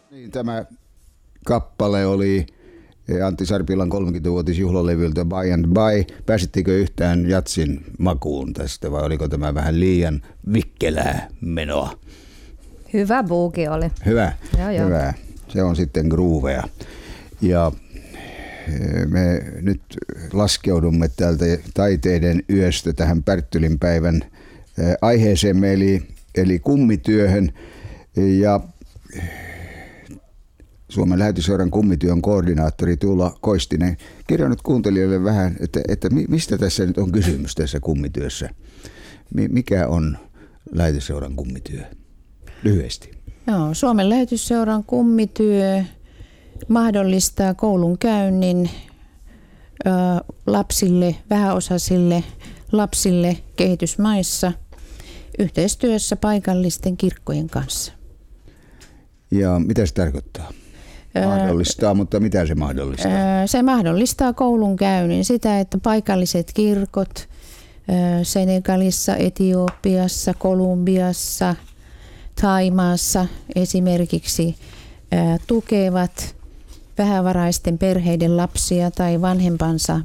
Niin, tämä kappale oli Antti Sarpilan 30-vuotisjuhlalevyltä By and By. Pääsittekö yhtään jatsin makuun tästä vai oliko tämä vähän liian vikkelää menoa? Hyvä buuki oli. Hyvä, Joo. hyvä. Se on sitten groovea. Ja me nyt laskeudumme täältä taiteiden yöstä tähän Pärttylin päivän aiheeseemme eli kummityöhön. Ja Suomen Lähetyseuran kummityön koordinaattori Tuula Koistinen, kerro nyt kuuntelijoille vähän, että mistä tässä nyt on kysymys tässä kummityössä? Mikä on Lähetyseuran kummityö? Lyhyesti. No, Suomen Lähetysseuran kummityö mahdollistaa koulunkäynnin lapsille, vähäosaisille lapsille kehitysmaissa yhteistyössä paikallisten kirkkojen kanssa. Ja mitä se tarkoittaa? Mahdollistaa, mutta mitä se mahdollistaa? Se mahdollistaa koulunkäynnin sitä, että paikalliset kirkot Senegalissa, Etiopiassa, Kolumbiassa, Thaimaassa esimerkiksi tukevat vähävaraisten perheiden lapsia tai vanhempansa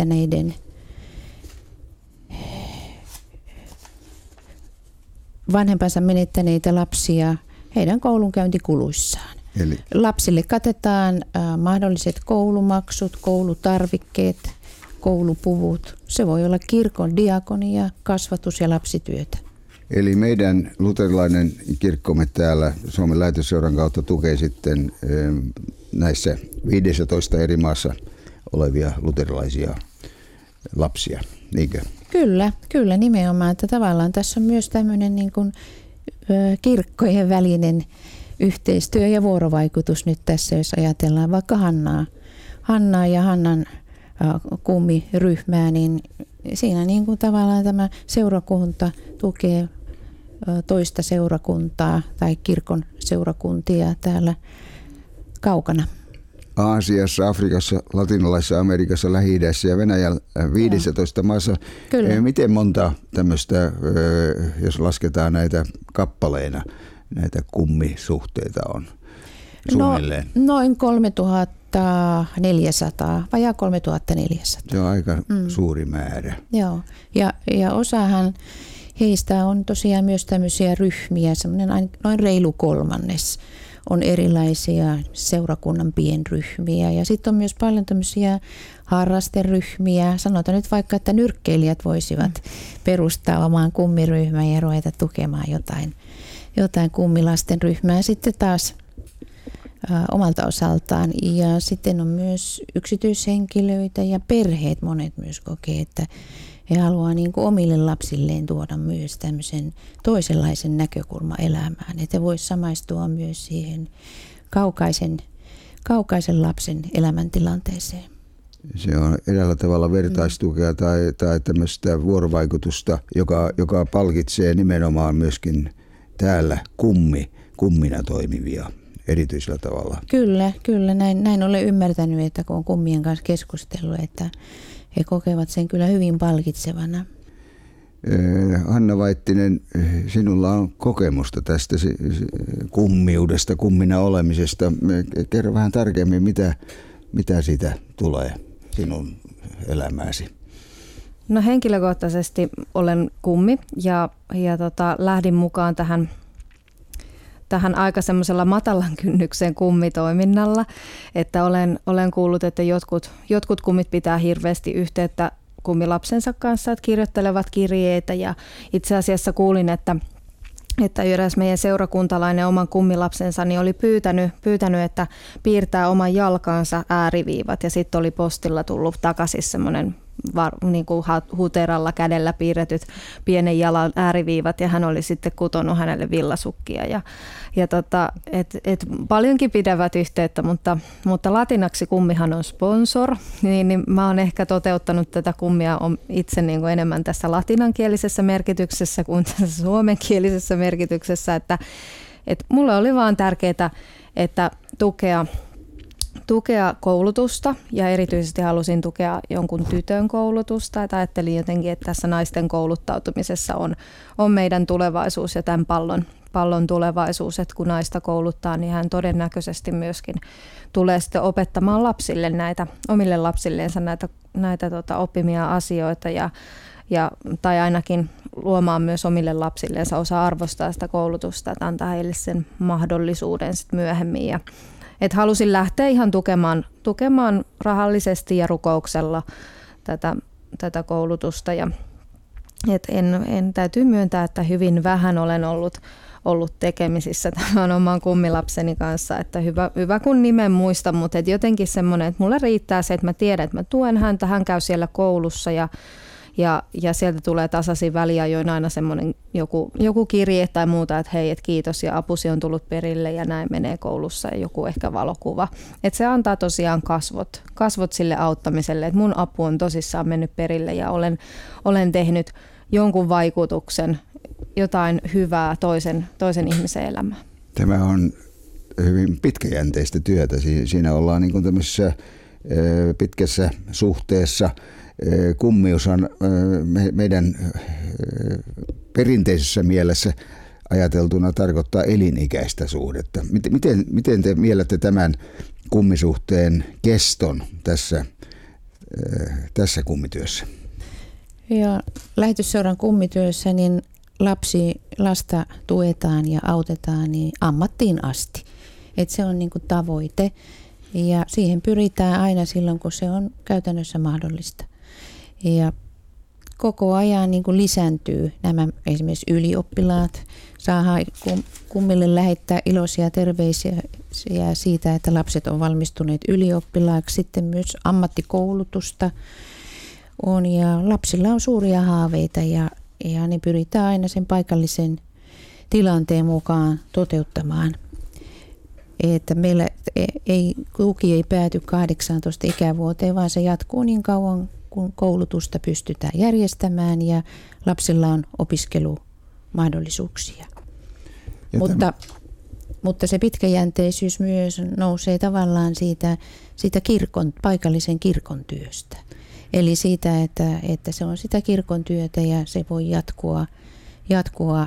menettäneitä lapsia heidän koulunkäyntikuluissaan. Eli lapsille katetaan mahdolliset koulumaksut, koulutarvikkeet, koulupuvut. Se voi olla kirkon diakonia, kasvatus- ja lapsityötä. Eli meidän luterilainen kirkkomme täällä Suomen Lähetysseuran kautta tukee sitten näissä 15 eri maassa olevia luterilaisia lapsia, niinkö? Kyllä nimenomaan. Että tavallaan tässä on myös tämmöinen niin kuin kirkkojen välinen yhteistyö ja vuorovaikutus nyt tässä, jos ajatellaan vaikka Hannaa ja Hannan kummiryhmää, niin siinä niin kuin tavallaan tämä seurakunta tukee toista seurakuntaa tai kirkon seurakuntia täällä kaukana. Aasiassa, Afrikassa, Latinalaisessa Amerikassa, Lähi-idässä ja Venäjällä 15 maassa. Kyllä. Miten monta tämmöistä, jos lasketaan näitä kappaleina, näitä kummisuhteita on suunnilleen? Noin 3400, vajaa 3400. Se on aika suuri määrä. Joo, ja osahan heistä on tosiaan myös tämmöisiä ryhmiä, semmoinen noin reilu kolmannes on erilaisia seurakunnan pienryhmiä. Ja sitten on myös paljon tämmöisiä harrasteryhmiä. Sanotaan nyt vaikka, että nyrkkeilijät voisivat perustaa omaan kummiryhmään ja ruveta tukemaan jotain kummilasten ryhmää sitten taas omalta osaltaan. Ja sitten on myös yksityishenkilöitä ja perheet, monet myös kokee, että he haluaa niin kuin omille lapsilleen tuoda myös tämmöisen toisenlaisen näkökulman elämään. Että voisi samaistua myös siihen kaukaisen lapsen elämäntilanteeseen. Se on eräällä tavalla vertaistukea tai tämmöistä vuorovaikutusta, joka palkitsee nimenomaan myöskin täällä kummina toimivia erityisellä tavalla. Kyllä. Näin olen ymmärtänyt, että kun on kummien kanssa keskustellut, että he kokevat sen kyllä hyvin palkitsevana. Hanna Vaittinen, sinulla on kokemusta tästä kummiudesta, kummina olemisesta. Kerro vähän tarkemmin, mitä siitä tulee sinun elämääsi. No henkilökohtaisesti olen kummi ja lähdin mukaan tähän aika semmoisella matalan kynnyksen kummitoiminnalla, että olen kuullut, että jotkut kummit pitää hirveästi yhteyttä kummilapsensa kanssa, että kirjoittelevat kirjeitä ja itse asiassa kuulin, että eräs meidän seurakuntalainen oman kummilapsensa niin oli pyytänyt, että piirtää oman jalkansa ääriviivat ja sitten oli postilla tullut takaisin semmoinen niin kuin huteralla kädellä piirretyt pienen jalan ääriviivat ja hän oli sitten kutonut hänelle villasukkia paljonkin pidävät yhteyttä, mutta latinaksi kummihan on sponsor, niin mä oon ehkä toteuttanut tätä kummia itse niin kuin enemmän tässä latinankielisessä merkityksessä kuin tässä suomenkielisessä merkityksessä, että mulle oli vaan tärkeää, että tukea koulutusta ja erityisesti halusin tukea jonkun tytön koulutusta. Että ajattelin jotenkin, että tässä naisten kouluttautumisessa on meidän tulevaisuus ja tämän pallon tulevaisuus, että kun naista kouluttaa, niin hän todennäköisesti myöskin tulee sitten opettamaan lapsille omille lapsilleensa näitä oppimia asioita tai ainakin luomaan myös omille lapsilleensa osaa arvostaa sitä koulutusta, että antaa heille sen mahdollisuuden sitten myöhemmin. Että halusin lähteä ihan tukemaan rahallisesti ja rukouksella tätä koulutusta. Täytyy myöntää, että hyvin vähän olen ollut tekemisissä tämän oman kummilapseni kanssa, että hyvä kun nimen muista, mutta jotenkin semmoinen, että mulle riittää se, että mä tiedän, että mä tuen häntä, hän käy siellä koulussa ja sieltä tulee tasaisin väliajoin aina semmoinen joku kirje tai muuta, että hei, että kiitos ja apusi on tullut perille ja näin menee koulussa ja joku ehkä valokuva. Että se antaa tosiaan kasvot sille auttamiselle, että mun apu on tosissaan mennyt perille ja olen tehnyt jonkun vaikutuksen, jotain hyvää toisen ihmisen elämään. Tämä on hyvin pitkäjänteistä työtä. Siinä ollaan niin kuin tämmöisessä pitkässä suhteessa. Kummiushan meidän perinteisessä mielessä ajateltuna tarkoittaa elinikäistä suhdetta. Miten te miellätte tämän kummisuhteen keston tässä kummityössä? Ja lähetysseuran kummityössä niin lasta tuetaan ja autetaan niin ammattiin asti. Et se on niin kuin tavoite ja siihen pyritään aina silloin, kun se on käytännössä mahdollista. Ja koko ajan niin kuin lisääntyy nämä esimerkiksi ylioppilaat. Saadaan kummille lähettää iloisia terveisiä siitä, että lapset on valmistuneet ylioppilaaksi. Sitten myös ammattikoulutusta on ja lapsilla on suuria haaveita ja ne pyritään aina sen paikallisen tilanteen mukaan toteuttamaan. Että meillä tuki ei pääty 18 ikävuoteen, vaan se jatkuu niin kauan, kun koulutusta pystytään järjestämään ja lapsilla on opiskelumahdollisuuksia. Mutta se pitkäjänteisyys myös nousee tavallaan siitä paikallisen kirkon työstä. Eli siitä, että se on sitä kirkon työtä ja se voi jatkua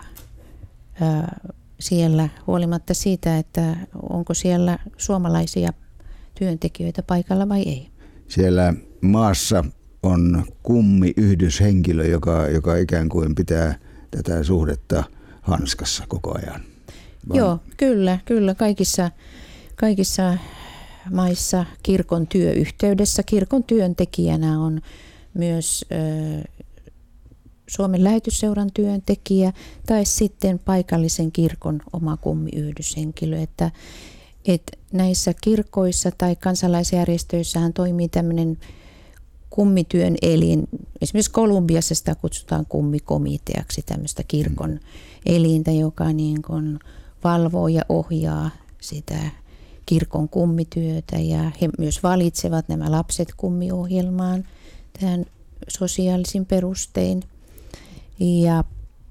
siellä huolimatta siitä, että onko siellä suomalaisia työntekijöitä paikalla vai ei. Siellä maassa on kummiyhdyshenkilö, joka ikään kuin pitää tätä suhdetta hanskassa koko ajan. Joo, kyllä. Kaikissa maissa kirkon työyhteydessä kirkon työntekijänä on myös Suomen lähetysseuran työntekijä tai sitten paikallisen kirkon oma kummiyhdyshenkilö. Että näissä kirkoissa tai kansalaisjärjestöissähän toimii tämmöinen kummityön elin. Esimerkiksi Kolumbiassa sitä kutsutaan kummikomiteaksi, tämmöistä kirkon elintä, joka niin kuin valvoo ja ohjaa sitä kirkon kummityötä. Ja he myös valitsevat nämä lapset kummiohjelmaan tähän sosiaalisin perustein. Ja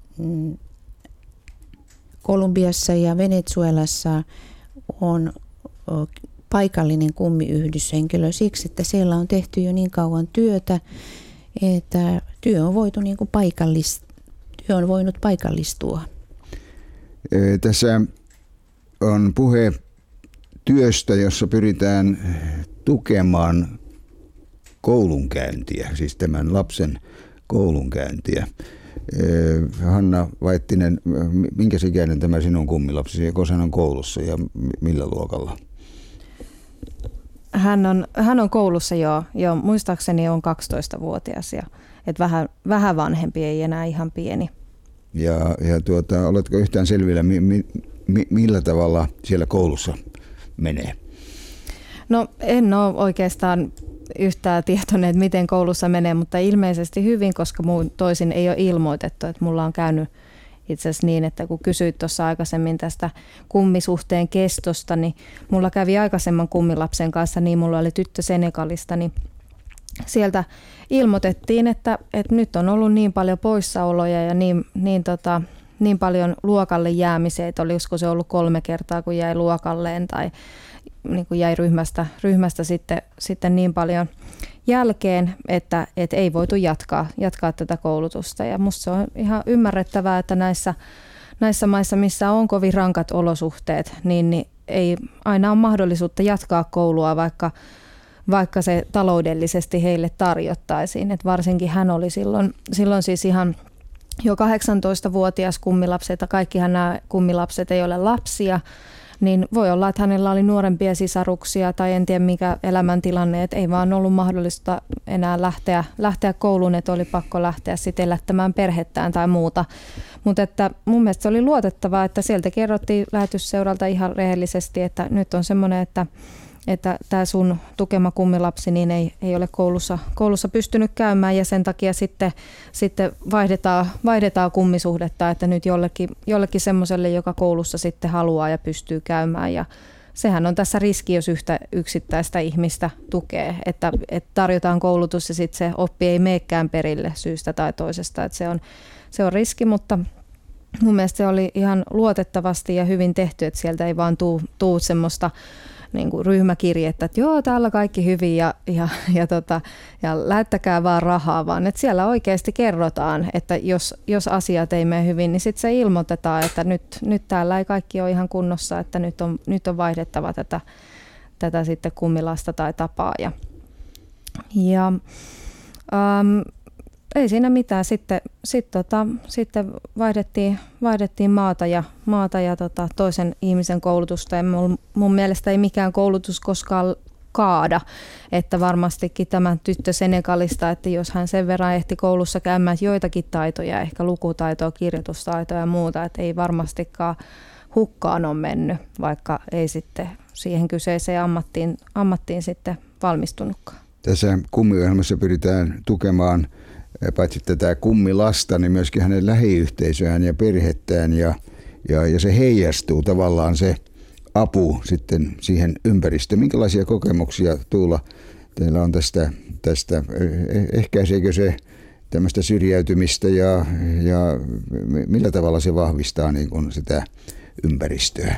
Kolumbiassa ja Venezuelassa on paikallinen kummiyhdyshenkilö siksi, että siellä on tehty jo niin kauan työtä, että työ on voinut paikallistua. Tässä on puhe työstä, jossa pyritään tukemaan koulunkäyntiä, siis tämän lapsen koulunkäyntiä. Hanna Vaittinen, minkä ikäinen tämä sinun kummilapsesi, ja koska hän on koulussa ja millä luokalla? Hän on koulussa jo muistaakseni on 12-vuotias ja vähän vanhempi, ei enää ihan pieni. Ja oletko yhtään selvillä, millä tavalla siellä koulussa menee? No en ole oikeastaan yhtään tietoinen, että miten koulussa menee, mutta ilmeisesti hyvin, koska muun toisin ei ole ilmoitettu, että mulla on käynyt itse asiassa niin, että kun kysyit tuossa aikaisemmin tästä kummisuhteen kestosta, niin mulla kävi aikaisemman kummilapsen kanssa, niin mulla oli tyttö Senegalista, niin sieltä ilmoitettiin, että nyt on ollut niin paljon poissaoloja ja niin paljon luokalle jäämisiä, että olisiko se ollut 3 kertaa, kun jäi luokalleen tai niin kuin jäi ryhmästä sitten niin paljon jälkeen, että ei voitu jatkaa tätä koulutusta. Ja musta se on ihan ymmärrettävää, että näissä maissa, missä on kovin rankat olosuhteet, niin ei aina ole mahdollisuutta jatkaa koulua, vaikka se taloudellisesti heille tarjottaisiin. Et varsinkin hän oli silloin siis ihan jo 18-vuotias kummilapsi, että kaikkihan nämä kummilapset ei ole lapsia, niin voi olla, että hänellä oli nuorempia sisaruksia tai en tiedä mikä elämäntilanne, että ei vaan ollut mahdollista enää lähteä kouluun, että oli pakko lähteä sitten elättämään perhettään tai muuta. Mutta että mun mielestä se oli luotettavaa, että sieltä kerrottiin lähetysseuralta ihan rehellisesti, että nyt on semmoinen, että tämä sun tukema kummilapsi niin ei ole koulussa pystynyt käymään ja sen takia sitten vaihdetaan kummisuhdetta, että nyt jollekin semmoiselle, joka koulussa sitten haluaa ja pystyy käymään. Ja sehän on tässä riski, jos yhtä yksittäistä ihmistä tukee, että tarjotaan koulutus ja sitten se oppi ei meekään perille syystä tai toisesta. Että se on riski, mutta mun mielestä se oli ihan luotettavasti ja hyvin tehty, että sieltä ei vaan tuu semmoista niin kuin ryhmäkirjettä, että joo, täällä kaikki hyvin ja lähettäkää vaan rahaa, vaan että siellä oikeasti kerrotaan, että jos asiat ei mene hyvin, niin sitten se ilmoitetaan, että nyt täällä ei kaikki ole ihan kunnossa, että nyt on vaihdettava tätä sitten kummilasta tai tapaa. Ei siinä mitään. Sitten vaihdettiin maata ja toisen ihmisen koulutusta. Ja mun mielestä ei mikään koulutus koskaan kaada, että varmastikin tämä tyttö Senegalista, että jos hän sen verran ehti koulussa käymään joitakin taitoja, ehkä lukutaitoa, kirjoitustaitoa ja muuta, että ei varmastikaan hukkaan ole mennyt, vaikka ei sitten siihen kyseiseen ammattiin sitten valmistunutkaan. Tässä kummiohjelmassa pyritään tukemaan paitsi tätä kummilasta, niin myöskin hänen lähiyhteisöään ja perhettään ja se heijastuu tavallaan se apu sitten siihen ympäristöön. Minkälaisia kokemuksia Tuula teillä on tästä ehkäiseekö se tämmöistä syrjäytymistä ja millä tavalla se vahvistaa niin kuin sitä ympäristöä?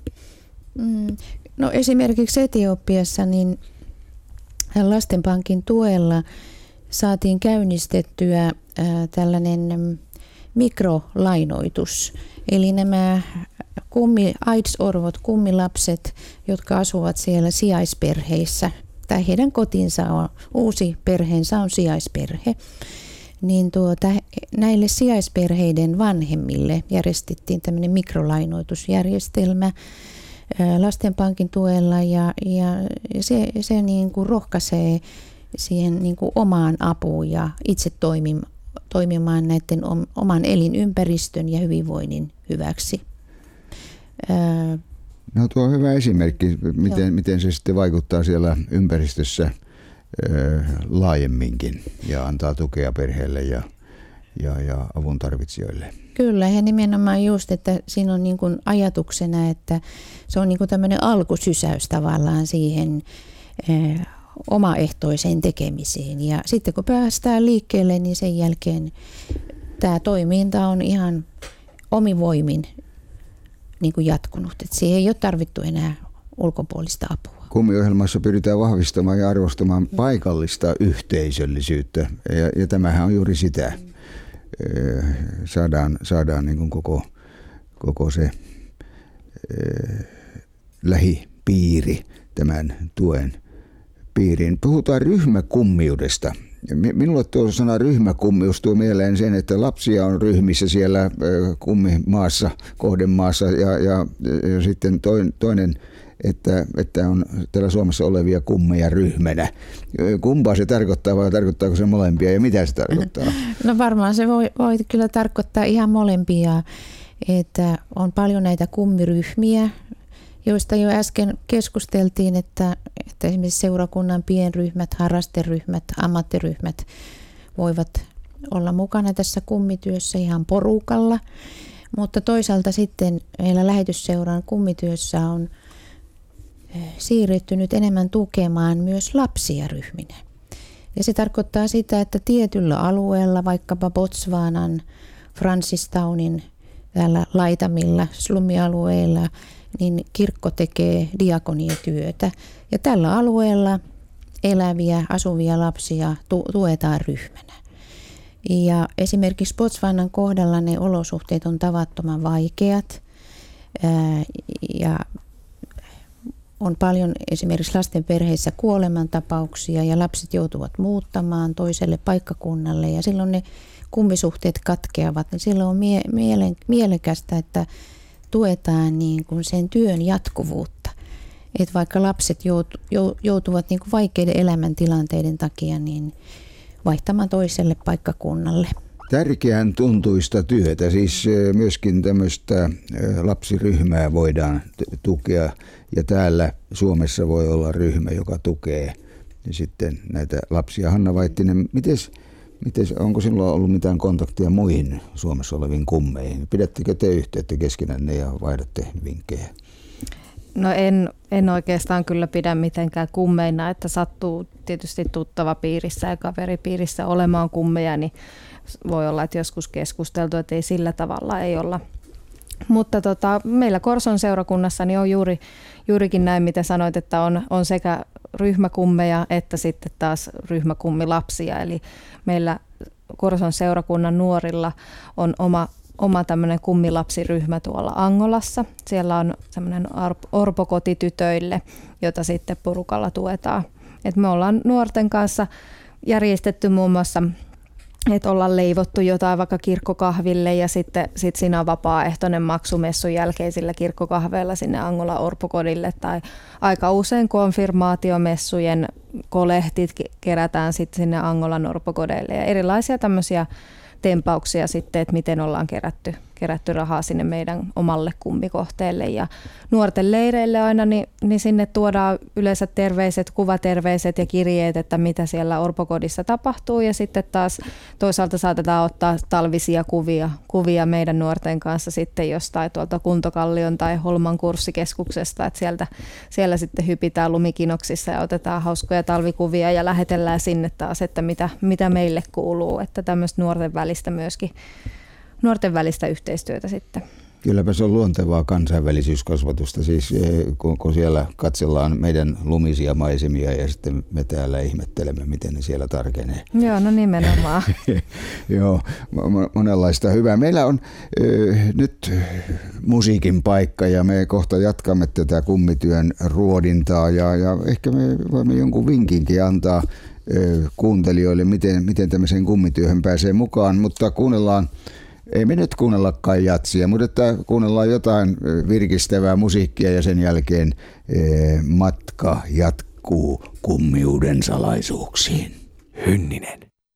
No esimerkiksi Etiopiassa niin Lastenpankin tuella saatiin käynnistettyä tällainen mikrolainoitus. Eli nämä AIDS-orvot, kummilapset, jotka asuvat siellä sijaisperheissä, tai heidän kotinsa on, uusi perheensä on sijaisperhe, niin näille sijaisperheiden vanhemmille järjestettiin tämmöinen mikrolainoitusjärjestelmä Lastenpankin tuella ja se niin kuin rohkaisee siihen niin kuin omaan apuun ja itse toimimaan näiden oman elinympäristön ja hyvinvoinnin hyväksi. No tuo on hyvä esimerkki, miten se sitten vaikuttaa siellä ympäristössä laajemminkin ja antaa tukea perheelle ja avun tarvitsijoille. Kyllä, ja nimenomaan just, että siinä on niin kuin ajatuksena, että se on niin kuin tämmöinen alkusysäys tavallaan siihen omaehtoiseen tekemiseen. Ja sitten kun päästään liikkeelle, niin sen jälkeen tämä toiminta on ihan omivoimin niin kuin jatkunut. Että siihen ei ole tarvittu enää ulkopuolista apua. Kummiohjelmassa pyritään vahvistamaan ja arvostamaan paikallista yhteisöllisyyttä. Ja tämähän on juuri sitä. Saadaan niin kuin koko se lähipiiri tämän tuen piiriin. Puhutaan ryhmäkummiudesta. Minulle tuo sana ryhmäkummius tuo mieleen sen, että lapsia on ryhmissä siellä kummimaassa, kohdemaassa ja sitten toinen, että on täällä Suomessa olevia kummeja ryhmänä. Kumpaa se tarkoittaa vai tarkoittaako se molempia ja mitä se tarkoittaa? No varmaan se voi kyllä tarkoittaa ihan molempia, että on paljon näitä kummiryhmiä, joista jo äsken keskusteltiin, että esimerkiksi seurakunnan pienryhmät, harrasteryhmät, ammattiryhmät voivat olla mukana tässä kummityössä ihan porukalla. Mutta toisaalta sitten meillä lähetysseuran kummityössä on siirrytty nyt enemmän tukemaan myös lapsia ryhminä. Ja se tarkoittaa sitä, että tietyllä alueella, vaikkapa Botswanan, Francistownin, täällä laitamilla, slummialueilla, niin kirkko tekee diakoniatyötä. Ja tällä alueella eläviä, asuvia lapsia tuetaan ryhmänä. Ja esimerkiksi Botswanan kohdalla ne olosuhteet on tavattoman vaikeat ja on paljon esimerkiksi lasten perheissä kuolemantapauksia ja lapset joutuvat muuttamaan toiselle paikkakunnalle ja silloin ne kummisuhteet katkeavat. Niin silloin on mielekästä, että tuetaan niin kuin sen työn jatkuvuutta. Että vaikka lapset joutuvat niin kuin vaikeiden elämäntilanteiden takia niin vaihtamaan toiselle paikkakunnalle. Tärkeän tuntuista työtä, siis myöskin tämmöistä lapsiryhmää voidaan tukea ja täällä Suomessa voi olla ryhmä, joka tukee sitten näitä lapsia. Hanna Vaittinen, onko sinulla ollut mitään kontaktia muihin Suomessa oleviin kummeihin? Pidättekö te yhteyttä keskenänne ja vaihdatte vinkkejä? No en oikeastaan kyllä pidä mitenkään kummeina, että sattuu tietysti tuttava piirissä ja kaveripiirissä olemaan kummeja, niin voi olla, että joskus keskusteltu, että ei sillä tavalla ei olla. Mutta meillä Korson seurakunnassa niin on juurikin näin, mitä sanoit, että on sekä ryhmäkummeja että sitten taas ryhmäkummilapsia. Eli meillä Korson seurakunnan nuorilla on oma tämmöinen kummilapsiryhmä tuolla Angolassa. Siellä on semmoinen orpokoti tytöille, jota sitten porukalla tuetaan. Et me ollaan nuorten kanssa järjestetty muun muassa, että ollaan leivottu jotain vaikka kirkkokahville ja sitten siinä on vapaaehtoinen maksumessun jälkeisillä kirkkokahveilla sinne Angolan orpokodille tai aika usein konfirmaatiomessujen kolehtit kerätään sitten sinne Angolan orpokodeille ja erilaisia tämmöisiä tempauksia sitten, että miten ollaan kerätty rahaa sinne meidän omalle kummikohteelle ja nuorten leireille aina, niin sinne tuodaan yleensä kuvaterveiset ja kirjeet, että mitä siellä orpokodissa tapahtuu ja sitten taas toisaalta saatetaan ottaa talvisia kuvia meidän nuorten kanssa sitten jostain tuolta Kuntokallion tai Holman kurssikeskuksesta, että siellä sitten hypitään lumikinoksissa ja otetaan hauskoja talvikuvia ja lähetellään sinne taas, että mitä meille kuuluu, että tämmöistä nuorten välistä yhteistyötä sitten. Kylläpä se on luontevaa kansainvälisyyskasvatusta, siis kun siellä katsellaan meidän lumisia maisemia ja sitten me täällä ihmettelemme, miten ne siellä tarkenee. Joo, no nimenomaan. Joo, monenlaista hyvää. Meillä on nyt musiikin paikka ja me kohta jatkamme tätä kummityön ruodintaa ja ehkä me voimme jonkun vinkinkin antaa kuuntelijoille, miten tämmöiseen kummityöhön pääsee mukaan, mutta ei me nyt kuunnellakaan jatsia, mutta että kuunnellaan jotain virkistävää musiikkia ja sen jälkeen matka jatkuu kummiuden salaisuuksiin. Hynninen.